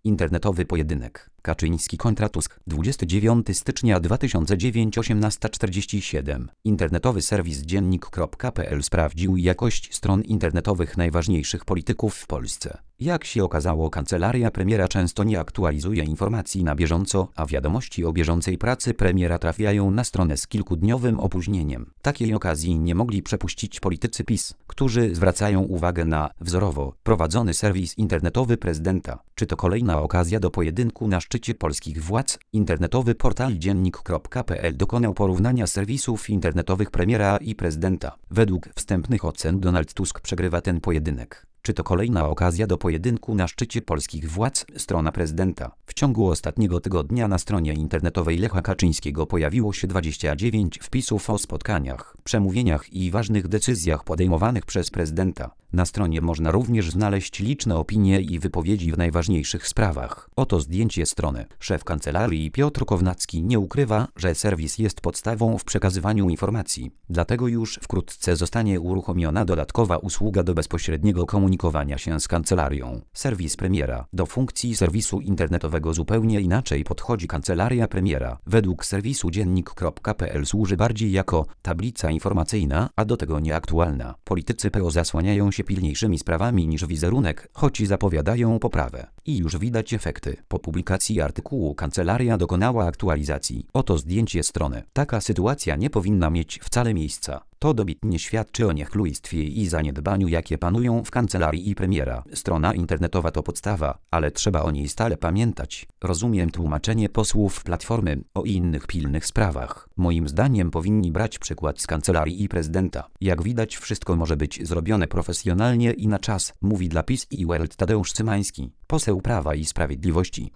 Internetowy pojedynek. Kaczyński kontra Tusk. 29 stycznia 2009 18:47. Internetowy serwis dziennik.pl sprawdził jakość stron internetowych najważniejszych polityków w Polsce. Jak się okazało, kancelaria premiera często nie aktualizuje informacji na bieżąco, a wiadomości o bieżącej pracy premiera trafiają na stronę z kilkudniowym opóźnieniem. Takiej okazji nie mogli przepuścić politycy PiS, którzy zwracają uwagę na wzorowo prowadzony serwis internetowy prezydenta. Czy to kolejna okazja do pojedynku na szczycie polskich władz? Internetowy portal dziennik.pl dokonał porównania serwisów internetowych premiera i prezydenta. Według wstępnych ocen Donald Tusk przegrywa ten pojedynek. Czy to kolejna okazja do pojedynku na szczycie polskich władz? Strona prezydenta. W ciągu ostatniego tygodnia na stronie internetowej Lecha Kaczyńskiego pojawiło się 29 wpisów o spotkaniach, przemówieniach i ważnych decyzjach podejmowanych przez prezydenta. Na stronie można również znaleźć liczne opinie i wypowiedzi w najważniejszych sprawach. Oto zdjęcie strony. Szef kancelarii Piotr Kownacki nie ukrywa, że serwis jest podstawą w przekazywaniu informacji. Dlatego już wkrótce zostanie uruchomiona dodatkowa usługa do bezpośredniego komunikowania się z kancelarią. Serwis premiera. Do funkcji serwisu internetowego zupełnie inaczej podchodzi kancelaria premiera. Według serwisu dziennik.pl służy bardziej jako tablica informacyjna, a do tego nieaktualna. Politycy PO zasłaniają się pilniejszymi sprawami niż wizerunek, choć zapowiadają poprawę. I już widać efekty. Po publikacji artykułu kancelaria dokonała aktualizacji. Oto zdjęcie strony. Taka sytuacja nie powinna mieć wcale miejsca. To dobitnie świadczy o niechlujstwie i zaniedbaniu, jakie panują w kancelarii premiera. Strona internetowa to podstawa, ale trzeba o niej stale pamiętać. Rozumiem tłumaczenie posłów Platformy o innych pilnych sprawach. Moim zdaniem powinni brać przykład z kancelarii prezydenta. Jak widać, wszystko może być zrobione profesjonalnie i na czas, mówi dla PiS i World Tadeusz Cymański, poseł Prawa i Sprawiedliwości.